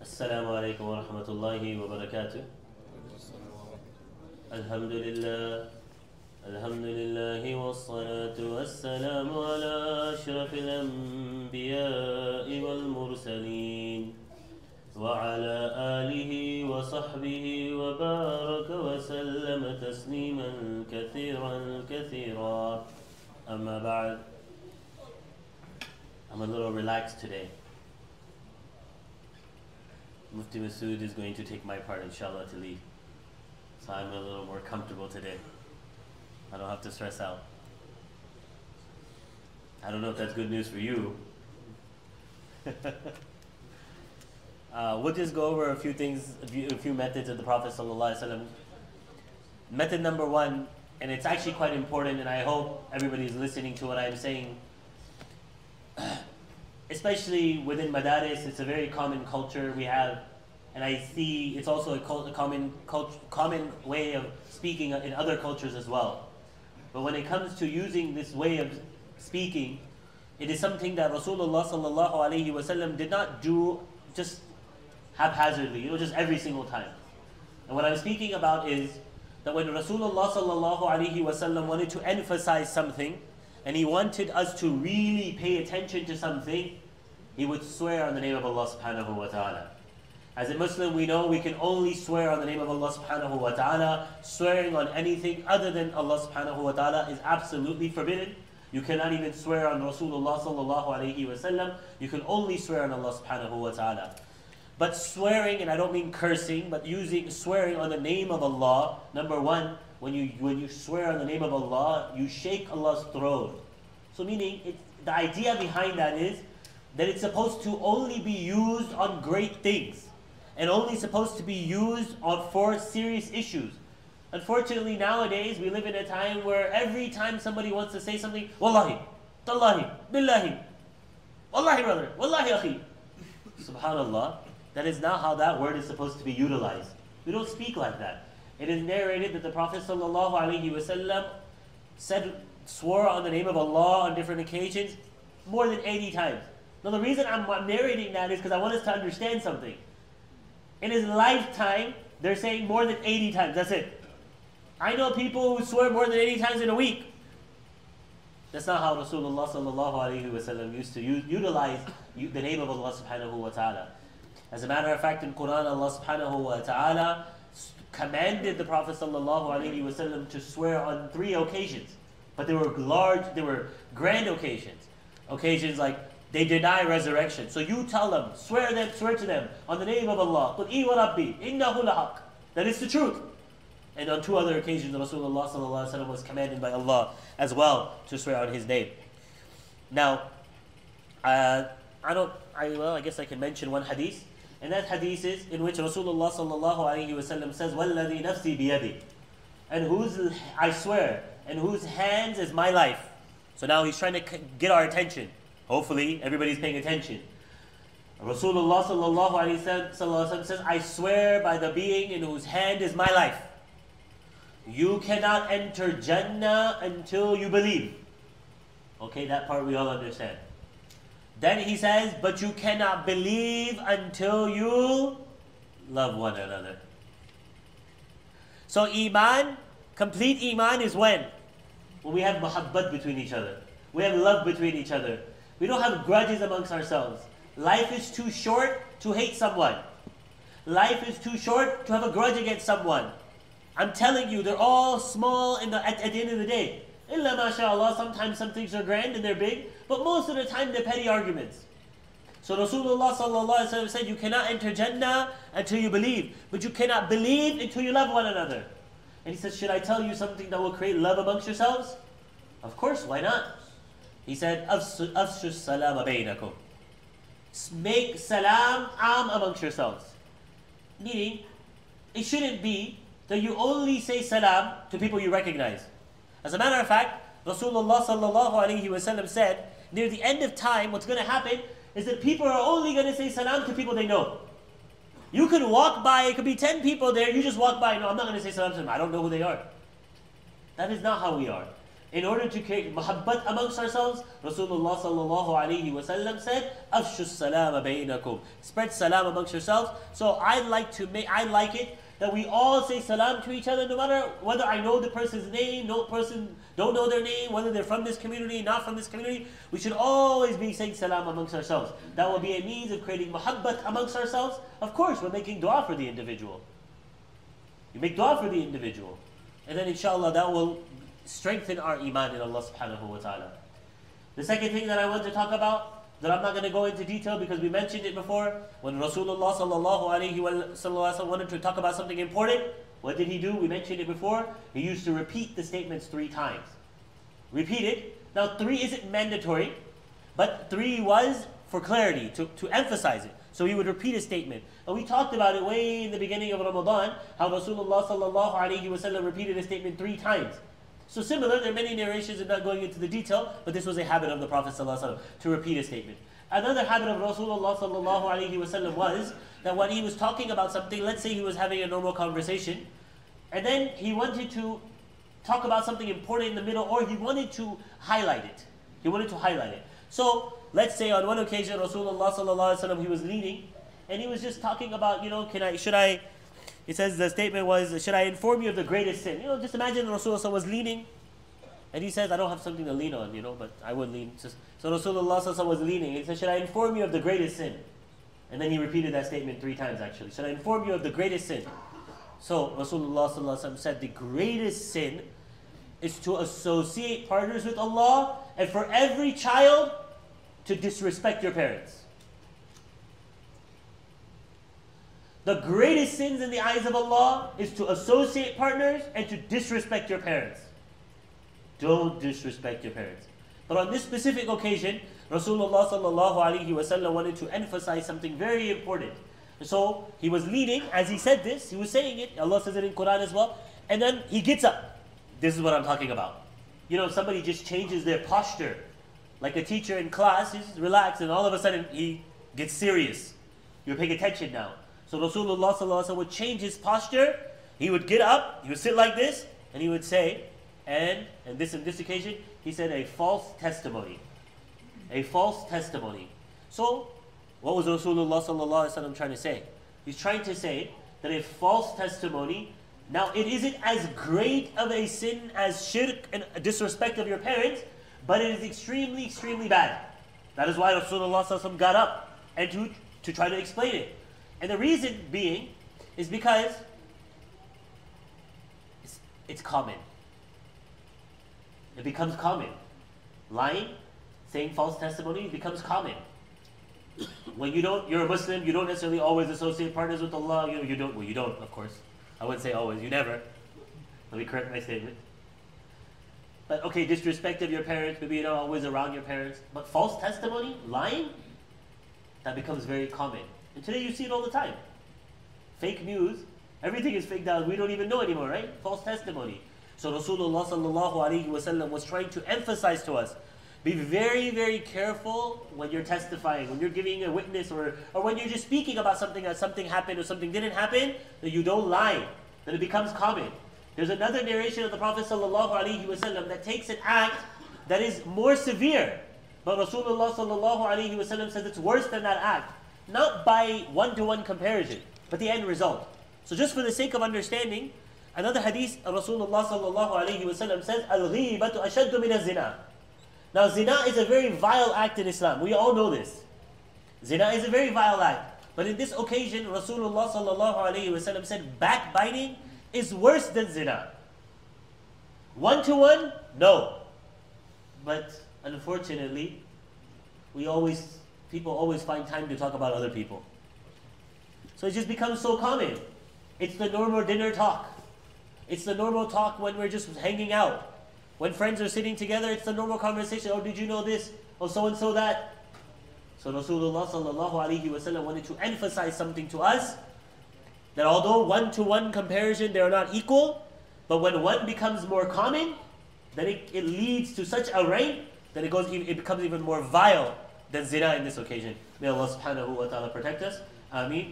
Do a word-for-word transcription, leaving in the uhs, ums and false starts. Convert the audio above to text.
السلام عليكم ورحمة الله وبركاته. الحمد لله الحمد لله والصلاة والسلام على أشرف الأنبياء والمرسلين وعلى آله وصحبه وبارك وسلم تسليما كثيرا كثيرا. أما بعد, I'm a little relaxed today. Mufti Masood is going to take my part, inshallah, to lead. So I'm a little more comfortable today. I don't have to stress out. I don't know if that's good news for you. uh, we'll just go over a few things, a few, a few methods of the Prophet ﷺ. Method number one, and it's actually quite important, and I hope everybody is listening to what I'm saying. Especially within Madaris, it's a very common culture we have, and I see it's also a, cult, a common cult, common way of speaking in other cultures as well. But when it comes to using this way of speaking, it is something that Rasulullah sallallahu alaihi wasallam did not do just haphazardly, you know, just every single time. And what I'm speaking about is that when Rasulullah sallallahu alaihi wasallam wanted to emphasize something, and he wanted us to really pay attention to something, he would swear on the name of Allah subhanahu wa ta'ala. As a Muslim, we know we can only swear on the name of Allah subhanahu wa ta'ala. Swearing on anything other than Allah subhanahu wa ta'ala is absolutely forbidden. You cannot even swear on Rasulullah sallallahu alayhi wa sallam. You can only swear on Allah subhanahu wa ta'ala. But swearing, and I don't mean cursing, but using swearing on the name of Allah, number one, when you when you swear on the name of Allah, you shake Allah's throne. So meaning, it, the idea behind that is that it's supposed to only be used on great things, and only supposed to be used on for serious issues. Unfortunately, nowadays we live in a time where every time somebody wants to say something, Wallahi, Tallahi, Billahi, Wallahi brother, Wallahi akhi. Subhanallah, that is not how that word is supposed to be utilized. We don't speak like that. It is narrated that the Prophet sallallahu alaihi wasallam said, swore on the name of Allah on different occasions more than eighty times. Now the reason I'm, I'm narrating that is because I want us to understand something. In his lifetime, they're saying more than eighty times, that's it. I know people who swear more than eighty times in a week. That's not how Rasulullah sallallahu alaihi wasallam used to utilize the name of Allah subhanahu wa ta'ala. As a matter of fact, in Quran, Allah subhanahu wa ta'ala commanded the Prophet sallallahu alaihi wasallam to swear on three occasions. But they were large, they were grand occasions. Occasions like they deny resurrection. So you tell them, swear them, swear to them on the name of Allah. قُلْ إِي وَرَبِّي إِنَّهُ لَحَقٌّ. That is the truth. And on two other occasions, Rasulullah sallallahu alaihi wasallam was commanded by Allah as well to swear on His name. Now, uh, I don't, I, well, I guess I can mention one hadith. And that hadith is in which Rasulullah sallallahu alaihi wasallam says, وَالَّذِي نَفْسِي بِيَدِي. And whose, I swear, and whose hands is my life. So now he's trying to get our attention. Hopefully, everybody's paying attention. Rasulullah sallallahu alaihi wasallam says, I swear by the being in whose hand is my life. You cannot enter Jannah until you believe. Okay, that part we all understand. Then he says, but you cannot believe until you love one another. So Iman, complete Iman is when? When we have muhabbat between each other. We have love between each other. We don't have grudges amongst ourselves. Life is too short to hate someone. Life is too short to have a grudge against someone. I'm telling you, they're all small in the, at, at the end of the day. Illa mashallah, sometimes some things are grand and they're big, but most of the time they're petty arguments. So Rasulullah sallallahu alaihi wasallam said, you cannot enter Jannah until you believe, but you cannot believe until you love one another. And he said, should I tell you something that will create love amongst yourselves? Of course, why not? He said, Afshu salama bainakum. Make salam am amongst yourselves. Meaning, it shouldn't be that you only say salam to people you recognize. As a matter of fact, Rasulullah sallallahu alaihi wasallam said, near the end of time, what's going to happen is that people are only going to say salam to people they know. You could walk by, it could be ten people there, you just walk by, no, I'm not going to say salam to them, I don't know who they are. That is not how we are. in order to create muhabbat amongst ourselves, Rasulullah sallallahu alayhi wa sallam said, "Afshu salama bainakum." Spread salam amongst yourselves. So I like to make, I like it that we all say salam to each other, no matter whether I know the person's name, no person don't know their name, whether they're from this community, not from this community. We should always be saying salam amongst ourselves. That will be a means of creating muhabbat amongst ourselves. Of course, we're making dua for the individual. You make dua for the individual, and then inshallah that will strengthen our iman in Allah subhanahu wa ta'ala. The second thing that I want to talk about, that I'm not going to go into detail because we mentioned it before, when Rasulullah sallallahu alayhi wa sallam wanted to talk about something important, what did he do? We mentioned it before. He used to repeat the statements three times. Repeat it. Now three isn't mandatory, but three was for clarity, to, to emphasize it. So he would repeat a statement. And we talked about it way in the beginning of Ramadan, how Rasulullah sallallahu alayhi wa sallam repeated a statement three times. So similar, there are many narrations, and not going into the detail, but this was a habit of the Prophet ﷺ to repeat a statement. Another habit of Rasulullah sallallahu alaihi wasallam was that when he was talking about something, let's say he was having a normal conversation, and then he wanted to talk about something important in the middle, or he wanted to highlight it. He wanted to highlight it. So let's say on one occasion, Rasulullah sallallahu alaihi wasallam, he was leaning, and he was just talking about, you know, can I, should I, it says the statement was, should I inform you of the greatest sin? You know, just imagine Rasulullah was leaning, and he says, I don't have something to lean on, you know, but I would lean. Just, so Rasulullah sallallahu was leaning, he said, should I inform you of the greatest sin? And then he repeated that statement three times actually. Should I inform you of the greatest sin? So Rasulullah sallallahu said, the greatest sin is to associate partners with Allah, and for every child to disrespect your parents. The greatest sins in the eyes of Allah is to associate partners and to disrespect your parents. Don't disrespect your parents. But on this specific occasion, Rasulullah sallallahu alaihi wasallam wanted to emphasize something very important. So he was leaning, as he said this, he was saying it, Allah says it in Quran as well, and then he gets up. This is what I'm talking about. You know, somebody just changes their posture. Like a teacher in class, he's relaxed, and all of a sudden he gets serious. You're paying attention now. So Rasulullah sallallahu alaihi wasallam would change his posture. He would get up, he would sit like this, and he would say, and, and this in this occasion, he said a false testimony. A false testimony. So, what was Rasulullah sallallahu alaihi wasallam trying to say? He's trying to say that a false testimony, now it isn't as great of a sin as shirk and disrespect of your parents, but it is extremely, extremely bad. That is why Rasulullah sallallahu alaihi wasallam got up and to, to try to explain it. And the reason being is because it's, it's common. It becomes common. Lying, saying false testimony becomes common. When you don't, you're a Muslim, you don't necessarily always associate partners with Allah. You know, you don't, well, you don't, of course. I wouldn't say always, you never. Let me correct my statement. But okay, disrespect of your parents, maybe you're not always around your parents. But false testimony, lying, that becomes very common. And today you see it all the time. Fake news, everything is fake down. We don't even know anymore, right? False testimony. So Rasulullah sallallahu alaihi wasallam was trying to emphasize to us, be very, very careful when you're testifying, when you're giving a witness, or, or when you're just speaking about something that something happened or something didn't happen, that you don't lie, that it becomes common. There's another narration of the Prophet sallallahu alaihi wasallam that takes an act that is more severe, but Rasulullah sallallahu alaihi wasallam says it's worse than that act. Not by one-to-one comparison, but the end result. So just for the sake of understanding, another hadith of Rasulullah sallallahu alaihi wasallam says, "Al-ghibatu ashaddu min az-zina." Now zina is a very vile act in Islam. We all know this. Zina is a very vile act. But in this occasion, Rasulullah sallallahu alaihi wasallam said, backbiting is worse than zina. One-to-one? No. But unfortunately, we always... people always find time to talk about other people. So it just becomes so common. It's the normal dinner talk. It's the normal talk when we're just hanging out. When friends are sitting together, it's the normal conversation. Oh, did you know this? Oh, so-and-so that. So Rasulullah sallallahu alaihi wasallam wanted to emphasize something to us, that although one-to-one comparison, they are not equal, but when one becomes more common, then it, it leads to such a rank that it, goes, it becomes even more vile than zina in this occasion. May Allah subhanahu wa ta'ala protect us. Ameen.